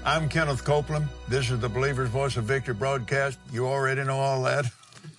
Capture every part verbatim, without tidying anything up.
I'm Kenneth Copeland. This is the Believer's Voice of Victory broadcast. You already know all that.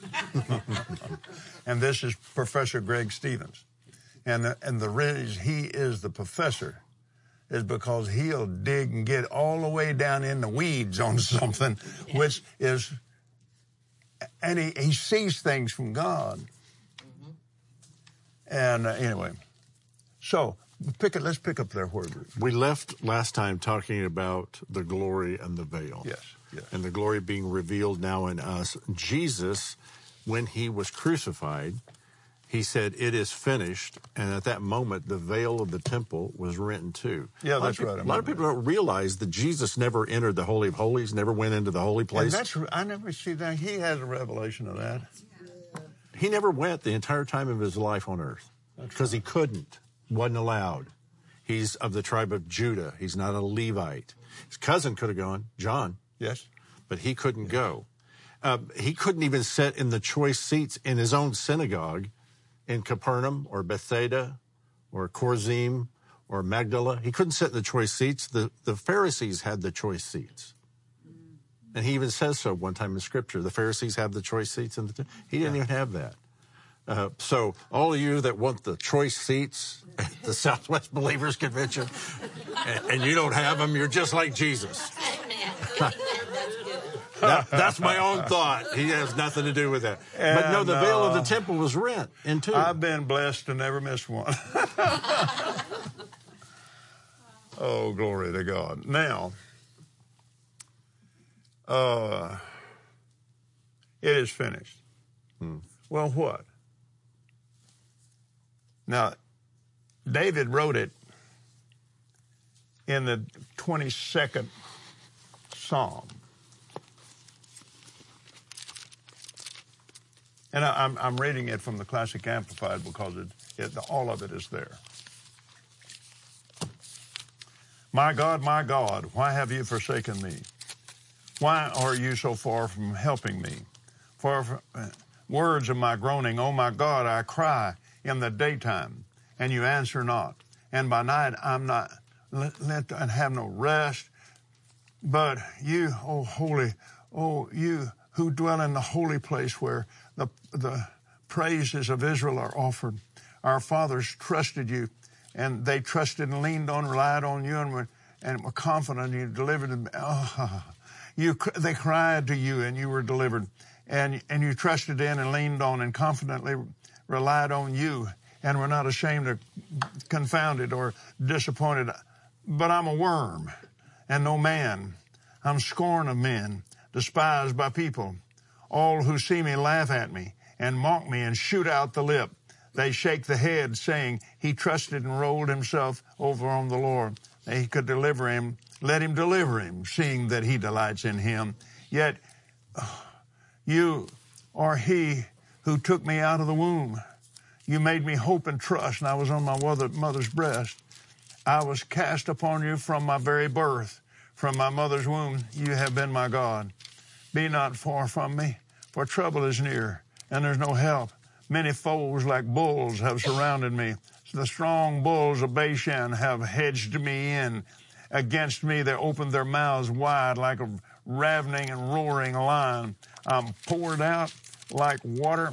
And this is Professor Greg Stevens. And the, and the reason he is the professor is because he'll dig and get all the way down in the weeds on something, which is, and he, he sees things from God. Mm-hmm. And uh, anyway, so pick it. Let's pick up there where we left last time, talking about the glory and the veil. Yes, yes. And the glory being revealed now in us. Jesus, when he was crucified, he said, "It is finished." And at that moment, the veil of the temple was rent in two. Yeah, that's people, right. A lot of people don't realize that Jesus never entered the Holy of Holies, never went into the holy place. And that's, I never see that. He has a revelation of that. He never went the entire time of his life on earth because he couldn't, wasn't allowed. He's of the tribe of Judah. He's not a Levite. His cousin could have gone, John. Yes. But he couldn't yes. go. Uh, he couldn't even sit in the choice seats in his own synagogue in Capernaum or Bethsaida or Chorazim or Magdala. He couldn't sit in the choice seats. The, the Pharisees had the choice seats. And he even says so one time in Scripture. The Pharisees have the choice seats. In the t- he didn't even have that. Uh, so all of you that want the choice seats at the Southwest Believers Convention, and, and you don't have them, you're just like Jesus. That, that's my own thought. He has nothing to do with that. And, but no, the veil uh, of the temple was rent in two. I've been blessed to never miss one. Oh, glory to God. Now, uh, it is finished. Hmm. Well, what? Now, David wrote it in the twenty-second Psalm. And I, I'm, I'm reading it from the Classic Amplified because it, it, all of it is there. My God, my God, why have you forsaken me? Why are you so far from helping me? For uh, words of my groaning, oh my God, I cry in the daytime, and you answer not. And by night I'm not let, let and have no rest. But you, oh holy, oh you who dwell in the holy place where the the praises of Israel are offered. Our fathers trusted you, and they trusted and leaned on, relied on you, and were, and were confident you delivered them. Oh, you, they cried to you, and you were delivered. And, and you trusted in and leaned on and confidently relied on you, and were not ashamed or confounded or disappointed. But I'm a worm and no man. I'm scorn of men, despised by people. All who see me laugh at me and mock me and shoot out the lip. They shake the head, saying, he trusted and rolled himself over on the Lord. That he could deliver him. Let him deliver him, seeing that he delights in him. Yet you are he who took me out of the womb. You made me hope and trust, and I was on my mother's breast. I was cast upon you from my very birth. From my mother's womb, you have been my God. Be not far from me, for trouble is near, and there's no help. Many foes like bulls have surrounded me. The strong bulls of Bashan have hedged me in. Against me they opened their mouths wide like a ravening and roaring lion. I'm poured out like water,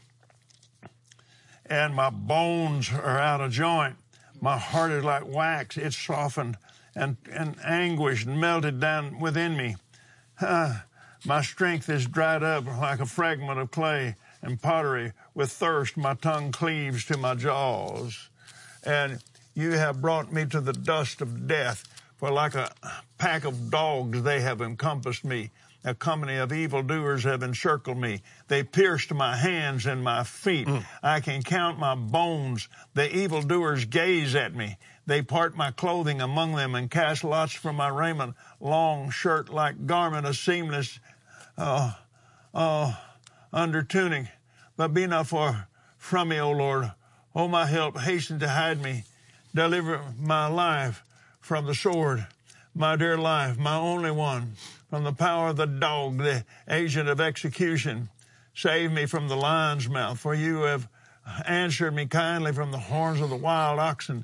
and my bones are out of joint. My heart is like wax. It's softened and, and anguished and melted down within me. Uh, my strength is dried up like a fragment of clay and pottery. With thirst, my tongue cleaves to my jaws. And you have brought me to the dust of death, for like a pack of dogs they have encompassed me. A company of evildoers have encircled me. They pierced my hands and my feet. Mm. I can count my bones. The evildoers gaze at me. They part my clothing among them and cast lots for my raiment. Long shirt like garment, a seamless uh, uh, under tunic. But be not far from me, O Lord. O my help, hasten to hide me. Deliver my life from the sword, my dear life, my only one, from the power of the dog, the agent of execution. Save me from the lion's mouth, for you have answered me kindly from the horns of the wild oxen.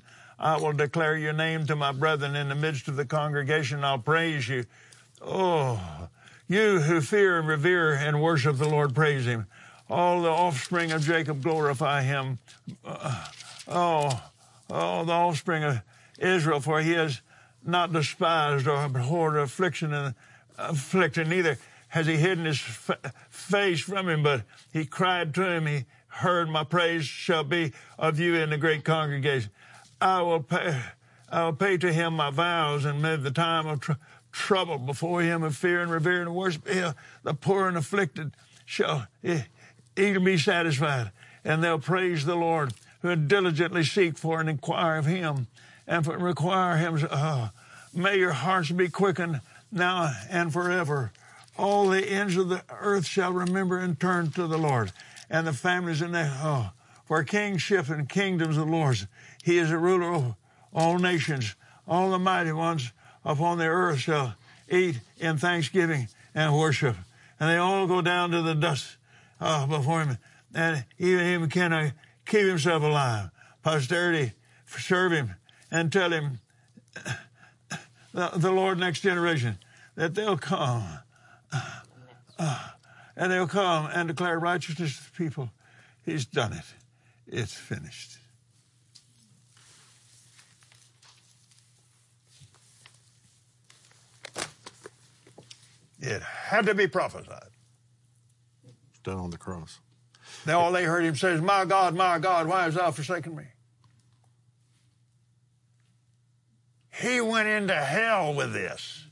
I will declare your name to my brethren in the midst of the congregation. I'll praise you. Oh, you who fear and revere and worship the Lord, praise him. All the offspring of Jacob, glorify him. Uh, oh, oh, the offspring of Israel, for he has not despised or abhorred affliction and afflicted, neither has he hidden his f- face from him, but he cried to him, he heard, my praise shall be of you in the great congregation. I will pay, I will pay to him my vows, and mid the time of tr- trouble before him of fear and revere and worship him. The poor and afflicted shall he, he'll be satisfied, and they'll praise the Lord, who diligently seek for and inquire of him, and for, require him. Oh, may your hearts be quickened now and forever. All the ends of the earth shall remember and turn to the Lord, and the families in there. Oh, for kingship and kingdoms of lords, he is a ruler of all nations. All the mighty ones upon the earth shall eat in thanksgiving and worship, and they all go down to the dust uh, before him, and even him cannot keep himself alive. Posterity serve him and tell him, the, the Lord, next generation, that they'll come, uh, and they'll come and declare righteousness to the people. He's done it. It's finished. It had to be prophesied. It's done on the cross. Now all they heard him say is, my God, my God, why hast thou forsaken me? He went into hell with this.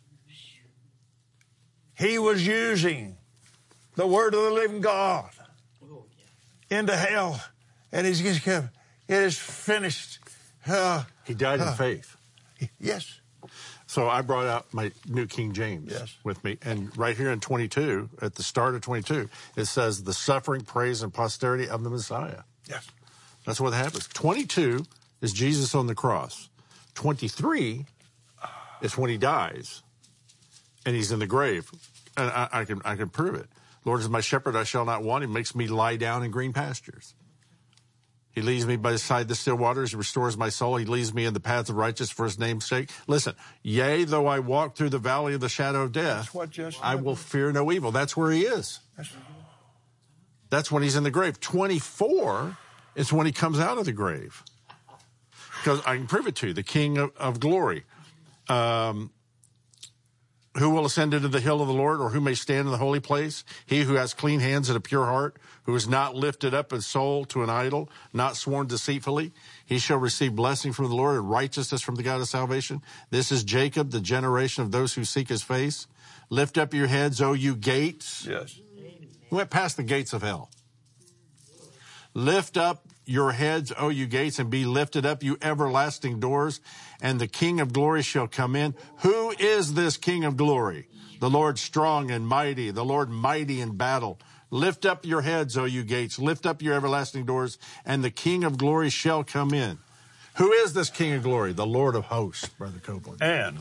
He was using the word of the living God into hell. And he's just kept, it is finished. Uh, he died uh, in faith. Yes. So I brought out my New King James yes. with me. And right here in twenty-two, at the start of twenty-two, it says the suffering, praise, and posterity of the Messiah. Yes. That's what happens. twenty-two is Jesus on the cross. twenty-three is when he dies, and he's in the grave. And I, I can I can prove it. Lord is my shepherd, I shall not want. He makes me lie down in green pastures. He leads me by the side of the still waters. He restores my soul. He leads me in the paths of righteousness for his name's sake. Listen, yea, though I walk through the valley of the shadow of death, I will fear no evil. That's where he is. That's when he's in the grave. twenty-four is when he comes out of the grave. Because I can prove it to you. The King of, of glory. Um, who will ascend into the hill of the Lord, or who may stand in the holy place? He who has clean hands and a pure heart, who has not lifted up his soul to an idol, not sworn deceitfully. He shall receive blessing from the Lord and righteousness from the God of salvation. This is Jacob, the generation of those who seek his face. Lift up your heads, O you gates. Yes. He went past the gates of hell. Lift up your heads, O you gates, and be lifted up, you everlasting doors, and the King of glory shall come in. Who is this King of glory? The Lord strong and mighty, the Lord mighty in battle. Lift up your heads, O you gates. Lift up your everlasting doors, and the King of glory shall come in. Who is this King of glory? The Lord of hosts, Brother Copeland. And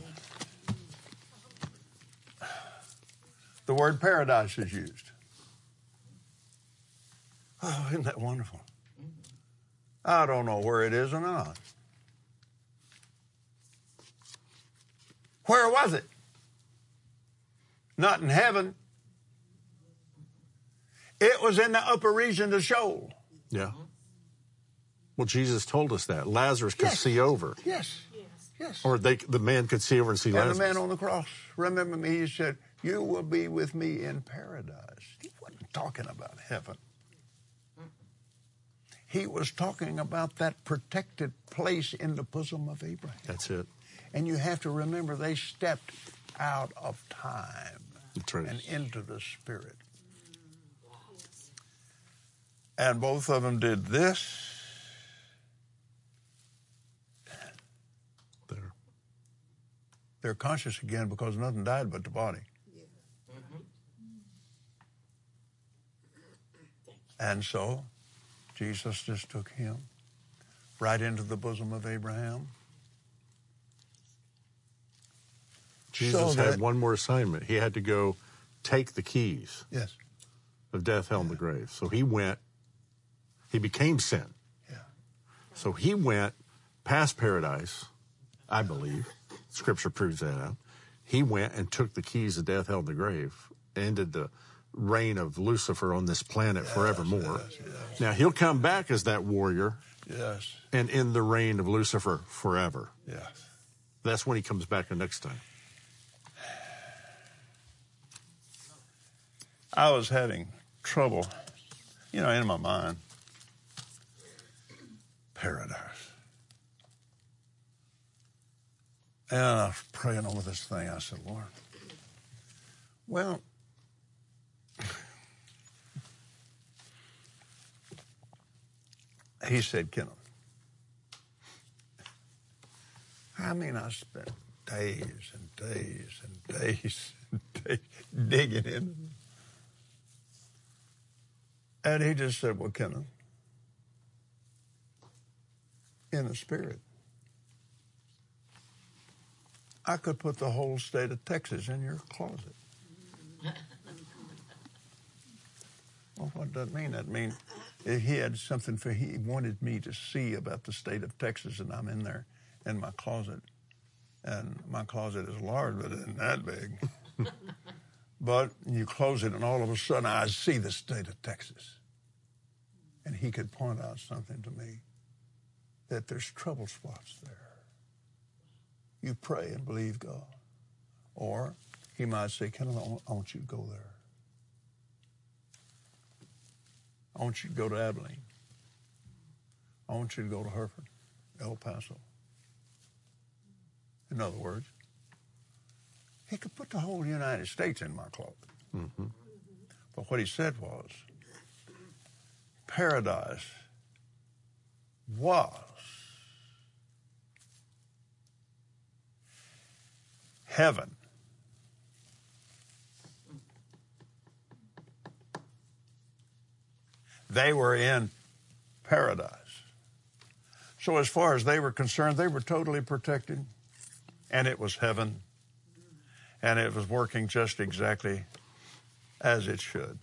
the word paradise is used. Oh, isn't that wonderful? I don't know where it is or not. Where was it? Not in heaven. It was in the upper region of Sheol. Yeah. Well, Jesus told us that. Lazarus could yes. see over. Yes. Yes. Or they, the man could see over and see and Lazarus. And the man on the cross, remember me, he said, you will be with me in paradise. He wasn't talking about heaven. He was talking about that protected place in the bosom of Abraham. That's it. And you have to remember, they stepped out of time That's right. and into the Spirit. And both of them did this. There. They're conscious again because nothing died but the body. Yeah. Mm-hmm. And so Jesus just took him right into the bosom of Abraham. Jesus so had that, one more assignment. He had to go take the keys yes. of death, hell, and the grave. So he went, he became sin. Yeah. So he went past paradise, I believe, Scripture proves that out. He went and took the keys of death, hell, and the grave, ended the reign of Lucifer on this planet yes, forevermore. Yes, yes. Now, he'll come back as that warrior yes. and end the reign of Lucifer forever. Yes. That's when he comes back the next time. I was having trouble, you know, in my mind. Paradise. And I was praying over this thing. I said, Lord, well, he said, Kenneth, I mean, I spent days and days and days and days digging in it. And he just said, well, Kenneth, in the spirit, I could put the whole state of Texas in your closet. Well, what does that mean? That means he had something for, he wanted me to see about the state of Texas, and I'm in there in my closet. And my closet is large, but it isn't that big. But you close it, and all of a sudden, I see the state of Texas. And he could point out something to me, that there's trouble spots there. You pray and believe God. Or he might say, Ken, I want you to go there. I want you to go to Abilene. I want you to go to Hereford, El Paso. In other words, he could put the whole United States in my closet. Mm-hmm. But what he said was, paradise was heaven. They were in paradise. So as far as they were concerned, they were totally protected, and it was heaven, and it was working just exactly as it should.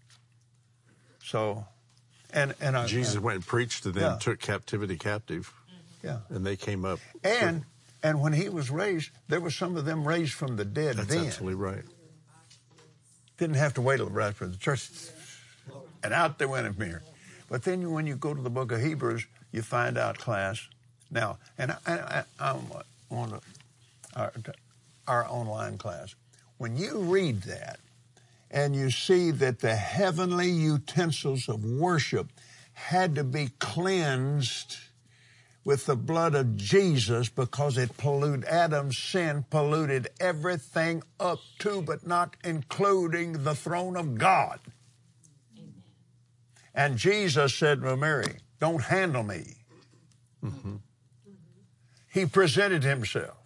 So, and and I, Jesus and, went and preached to them, yeah. took captivity captive, yeah, and they came up. And and when he was raised, there were some of them raised from the dead. That's then. absolutely right. Didn't have to wait till right for the church, and out they went from here. But then when you go to the book of Hebrews, you find out, class. Now, and I, I, I'm on our, our online class. When you read that, and you see that the heavenly utensils of worship had to be cleansed with the blood of Jesus because it polluted, Adam's sin polluted everything up to but not including the throne of God. Amen. And Jesus said to Mary, don't handle me. Mm-hmm. He presented himself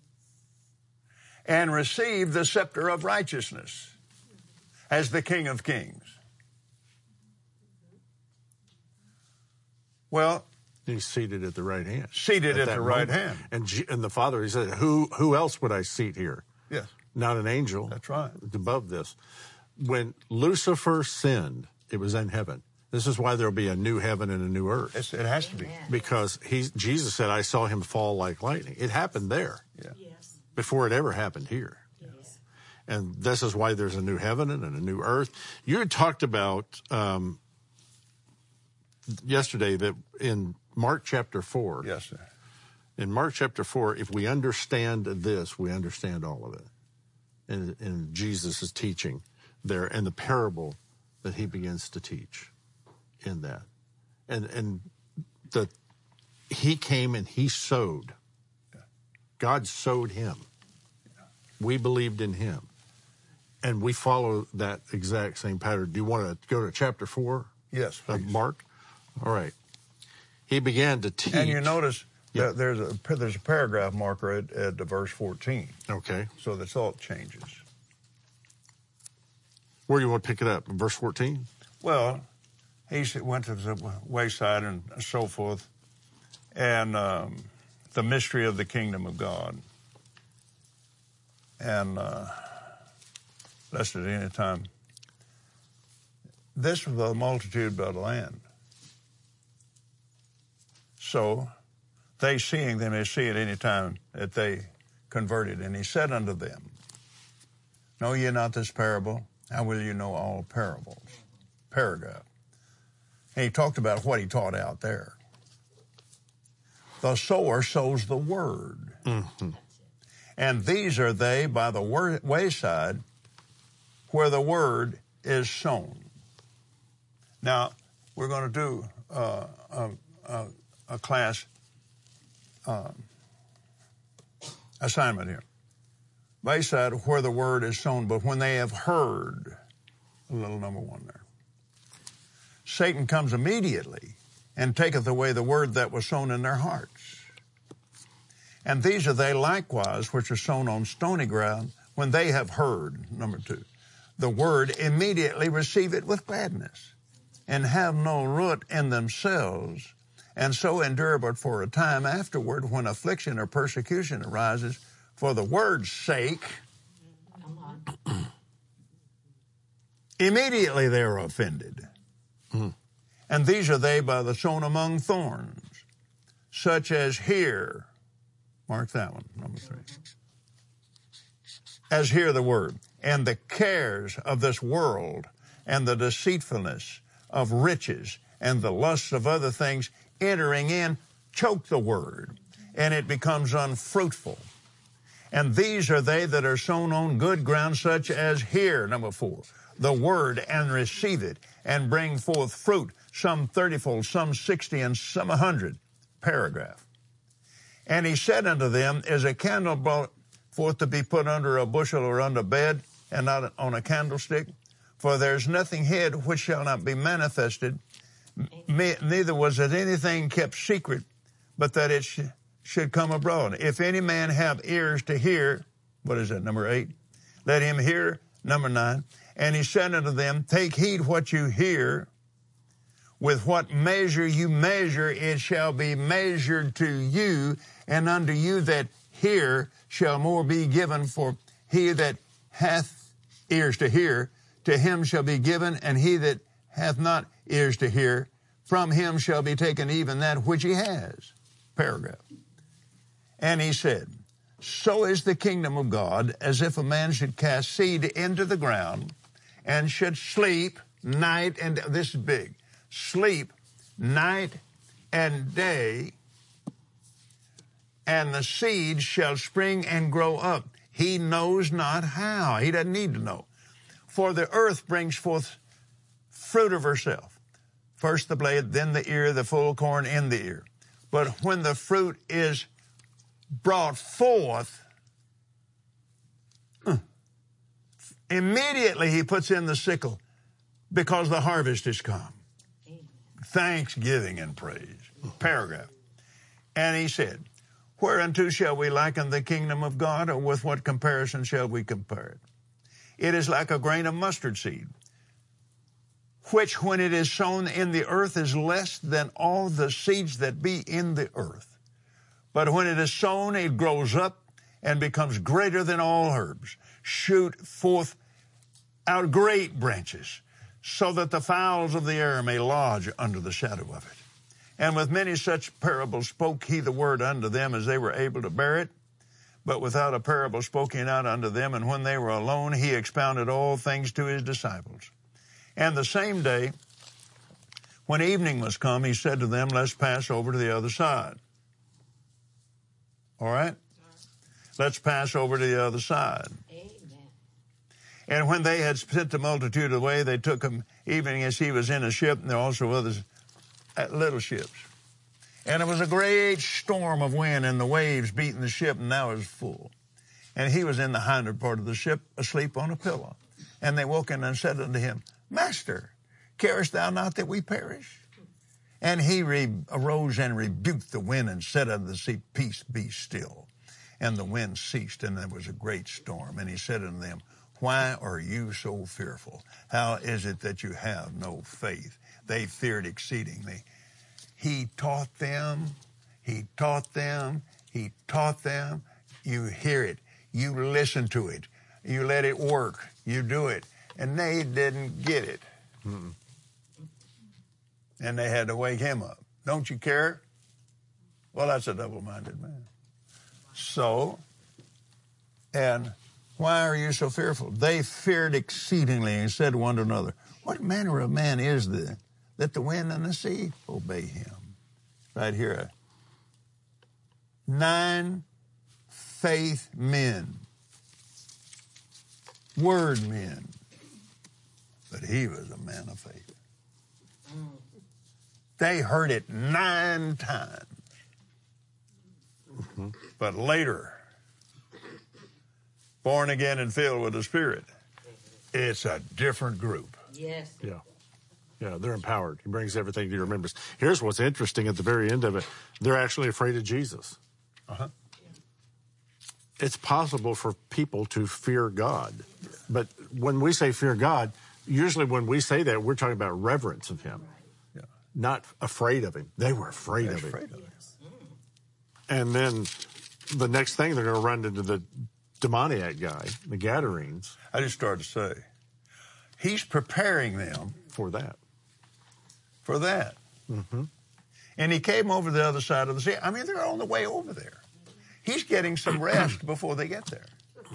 and received the scepter of righteousness as the King of Kings. Well, he's seated at the right hand. Seated at, at the right moment. hand. And G- and the Father, he said, who who else would I seat here? Yes. Not an angel. That's right. Above this. When Lucifer sinned, it was in heaven. This is why there'll be a new heaven and a new earth. It's, it has to be. Because he's, Jesus said, I saw him fall like lightning. It happened there. Yeah. Yes. Before it ever happened here. Yes. And this is why there's a new heaven and a new earth. You had talked about um, yesterday that in Mark chapter four. Yes, sir. In Mark chapter four, if we understand this, we understand all of it. And in Jesus' teaching there and the parable that he begins to teach in that. And and the he came and he sowed. God sowed him. We believed in him. And we follow that exact same pattern. Do you want to go to chapter four? Yes, please. Of Mark? All right. He began to teach. And you notice yeah. that there's a there's a paragraph marker at, at verse fourteen. Okay. So the thought changes. Where do you want to pick it up? In verse fourteen? Well, he went to the wayside and so forth, and um, the mystery of the kingdom of God. And uh, lest at any time, this was the multitude by the land. So they seeing them as see it any time that they converted. And he said unto them, know ye not this parable? How will you know all parables? Paragraph. And he talked about what he taught out there. The sower sows the word. Mm-hmm. And these are they by the word, wayside where the word is sown. Now, we're going to do uh, a, a, a class uh, assignment here. Wayside where the word is sown, but when they have heard, a little number one there. Satan comes immediately and taketh away the word that was sown in their hearts. And these are they likewise which are sown on stony ground, when they have heard, number two, the word, immediately receive it with gladness, and have no root in themselves, and so endure but for a time afterward, when affliction or persecution arises for the word's sake. Immediately they are offended. Mm. And these are they by the sown among thorns, such as hear, mark that one, number three, as hear the word, and the cares of this world, and the deceitfulness of riches, and the lusts of other things entering in, choke the word, and it becomes unfruitful. And these are they that are sown on good ground, such as hear, number four, the word, and receive it, and bring forth fruit, some thirtyfold, some sixty, and some a hundred. Paragraph. And he said unto them, is a candle brought forth to be put under a bushel or under bed, and not on a candlestick? For there's nothing hid which shall not be manifested, Me, neither was it anything kept secret, but that it sh- should come abroad. If any man have ears to hear, what is that, number eight? Let him hear, number nine. And he said unto them, take heed what you hear. With what measure you measure, it shall be measured to you, and unto you that hear shall more be given. For he that hath ears to hear, to him shall be given, and he that hath not ears to hear, from him shall be taken even that which he has. Paragraph. And he said, so is the kingdom of God, as if a man should cast seed into the ground, and should sleep night and, this is big, sleep night and day, and the seed shall spring and grow up. He knows not how. He doesn't need to know. For the earth brings forth fruit of herself. First the blade, then the ear, the full corn in the ear. But when the fruit is brought forth, immediately he puts in the sickle, because the harvest is come. Thanksgiving and praise. Paragraph. And he said, whereunto shall we liken the kingdom of God, or with what comparison shall we compare it? It is like a grain of mustard seed, which when it is sown in the earth is less than all the seeds that be in the earth. But when it is sown, it grows up and becomes greater than all herbs, shoot forth out great branches, so that the fowls of the air may lodge under the shadow of it. And with many such parables spoke he the word unto them, as they were able to bear it. But without a parable spoke he not unto them, and when they were alone, he expounded all things to his disciples. And the same day, when evening was come, he said to them, let's pass over to the other side. All right? Let's pass over to the other side. Amen. And when they had sent the multitude away, they took him, even as he was in a ship, and there were also others at little ships. And it was a great storm of wind, and the waves beating the ship, and now it was full. And he was in the hinder part of the ship, asleep on a pillow. And they woke him and said unto him, Master, carest thou not that we perish? And he re- arose and rebuked the wind, and said unto the sea, Peace, be still. And the wind ceased, and there was a great storm. And he said unto them, Why are you so fearful? How is it that you have no faith? They feared exceedingly. He taught them, he taught them, he taught them. You hear it, you listen to it, you let it work, you do it. And they didn't get it. Mm-mm. And they had to wake him up. Don't you care Well, that's a double-minded man. So, and why are you so fearful? They feared exceedingly and said one to another, what manner of man is this, that the wind and the sea obey him? Right here. Nine faith men. Word men. But he was a man of faith. They heard it nine times. Mm-hmm. But later, born again and filled with the Spirit, it's a different group. Yes. Yeah. Yeah, they're empowered. He brings everything to your remembrance. Here's what's interesting at the very end of it. They're actually afraid of Jesus. Uh-huh. It's possible for people to fear God. But when we say fear God, usually when we say that, we're talking about reverence of him. Yeah. Not afraid of him. They were afraid They're of him. afraid of him. And then the next thing, they're going to run into the demoniac guy, the Gadarenes. I just started to say, he's preparing them for that. For that. Mm-hmm. And he came over the other side of the sea. I mean, they're on the way over there. He's getting some rest before they get there.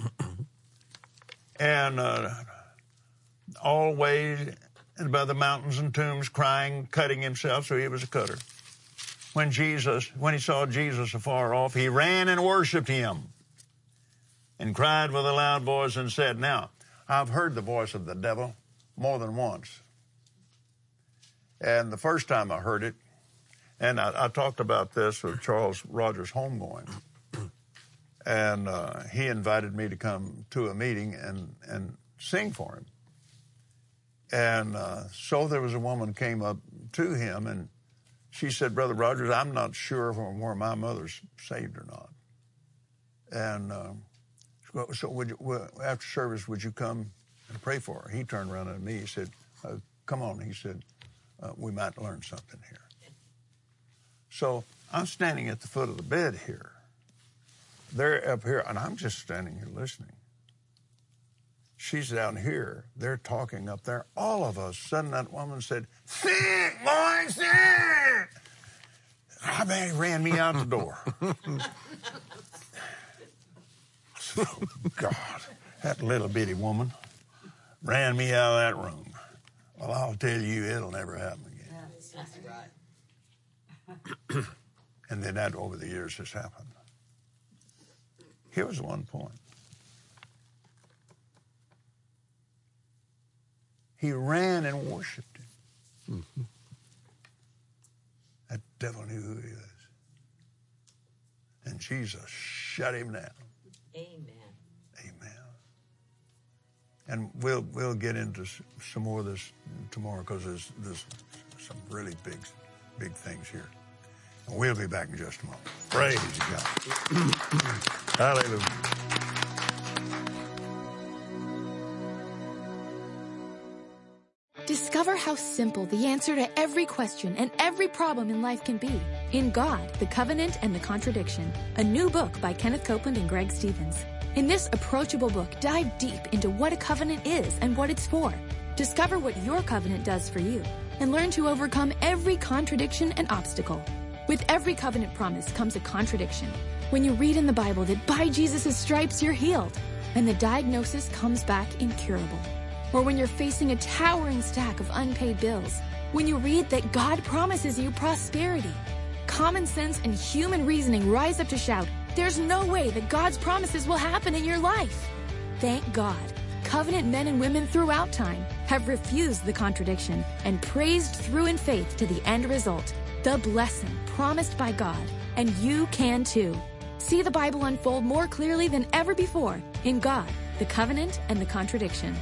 And uh, always by the mountains and tombs, crying, cutting himself, so he was a cutter. When Jesus, when he saw Jesus afar off, he ran and worshipped him and cried with a loud voice and said, now, I've heard the voice of the devil more than once. And the first time I heard it, and I, I talked about this with Charles Rogers Homegoing, and uh, he invited me to come to a meeting and, and sing for him. And uh, so there was a woman came up to him, and she said, Brother Rogers, I'm not sure where my mother's saved or not. And uh, so would you, well, after service, would you come and pray for her? He turned around at me. He said, uh, come on. He said, uh, we might learn something here. So I'm standing at the foot of the bed here. They're up here, and I'm just standing here listening. She's down here. They're talking up there. All of us. Sudden, that woman said, "Sick, boy, sick!" I mean, he ran me out the door. Oh, God, that little bitty woman ran me out of that room. Well, I'll tell you, it'll never happen again. That's right. And then that, over the years, has happened. Here was one point. He ran and worshipped him. Mm-hmm. That devil knew who he was. And Jesus shut him down. Amen. Amen. And we'll we'll get into some more of this tomorrow, because there's, there's some really big, big things here. And we'll be back in just a moment. Praise God. Hallelujah. Discover how simple the answer to every question and every problem in life can be in God, the Covenant and the Contradiction, a new book by Kenneth Copeland and Greg Stevens. In this approachable book, dive deep into what a covenant is and what it's for. Discover what your covenant does for you and learn to overcome every contradiction and obstacle. With every covenant promise comes a contradiction. When you read in the Bible that by Jesus' stripes you're healed, and the diagnosis comes back incurable. Or when you're facing a towering stack of unpaid bills, when you read that God promises you prosperity. Common sense and human reasoning rise up to shout, there's no way that God's promises will happen in your life. Thank God, covenant men and women throughout time have refused the contradiction and praised through in faith to the end result, the blessing promised by God. And you can too. See the Bible unfold more clearly than ever before in God, the Covenant and the Contradiction.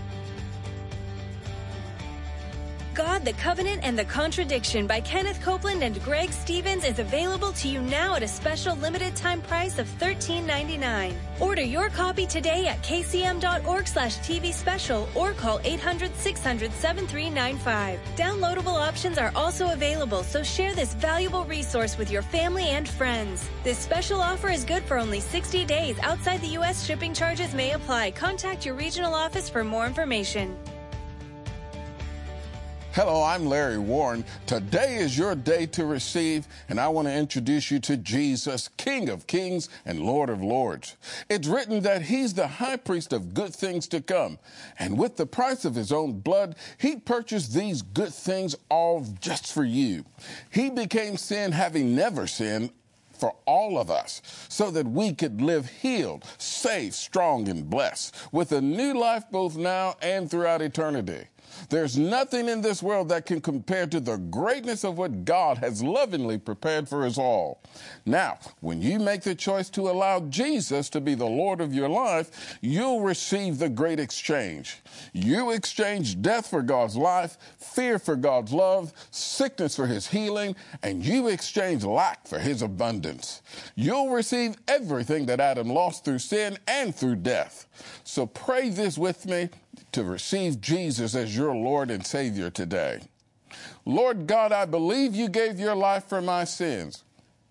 God, the Covenant and the Contradiction by Kenneth Copeland and Greg Stevens is available to you now at a special limited time price of thirteen ninety-nine. Order your copy today at kcm.org slash TV special or call eight hundred, six hundred, seven three nine five. Downloadable options are also available, so share this valuable resource with your family and friends. This special offer is good for only sixty days. Outside the U S, shipping charges may apply. Contact your regional office for more information. Hello, I'm Larry Warren. Today is your day to receive, and I want to introduce you to Jesus, King of Kings and Lord of Lords. It's written that he's the high priest of good things to come, and with the price of his own blood, he purchased these good things all just for you. He became sin, having never sinned, for all of us, so that we could live healed, safe, strong, and blessed, with a new life both now and throughout eternity. There's nothing in this world that can compare to the greatness of what God has lovingly prepared for us all. Now, when you make the choice to allow Jesus to be the Lord of your life, you'll receive the great exchange. You exchange death for God's life, fear for God's love, sickness for his healing, and you exchange lack for his abundance. You'll receive everything that Adam lost through sin and through death. So pray this with me to receive Jesus as your Lord and Savior today. Lord God, I believe you gave your life for my sins.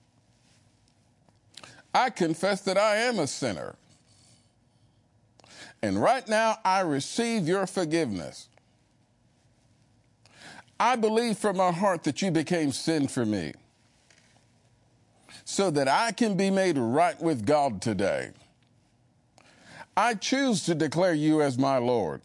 I confess that I am a sinner. And right now, I receive your forgiveness. I believe from my heart that you became sin for me, so that I can be made right with God today. I choose to declare you as my Lord.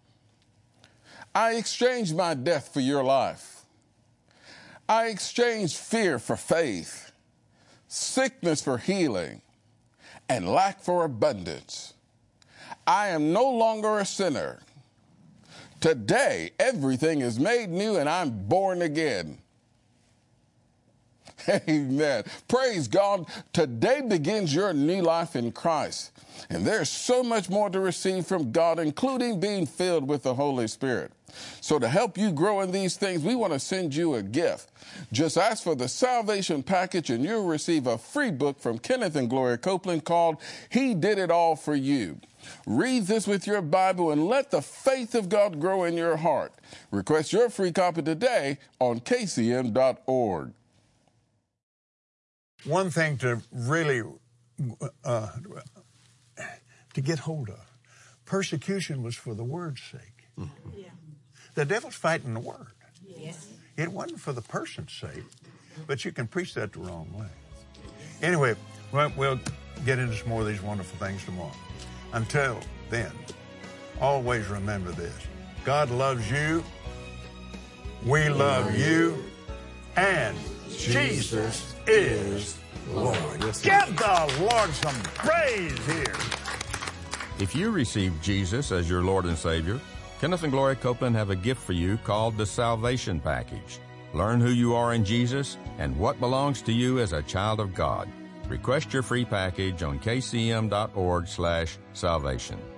I exchange my death for your life. I exchange fear for faith, sickness for healing, and lack for abundance. I am no longer a sinner. Today, everything is made new and I'm born again. Amen. Praise God. Today begins your new life in Christ. And there's so much more to receive from God, including being filled with the Holy Spirit. So to help you grow in these things, we want to send you a gift. Just ask for the Salvation Package and you'll receive a free book from Kenneth and Gloria Copeland called He Did It All for You. Read this with your Bible and let the faith of God grow in your heart. Request your free copy today on K C M dot org. One thing to really uh, to get hold of, persecution was for the word's sake. Mm-hmm. Yeah. The devil's fighting the word. Yes. It wasn't for the person's sake, but you can preach that the wrong way. Anyway, we'll get into some more of these wonderful things tomorrow. Until then, always remember this. God loves you, we love you, and Jesus is Lord. Yes, give the Lord some praise here. If you receive Jesus as your Lord and Savior, Kenneth and Gloria Copeland have a gift for you called the Salvation Package. Learn who you are in Jesus and what belongs to you as a child of God. Request your free package on K C M dot org slash salvation.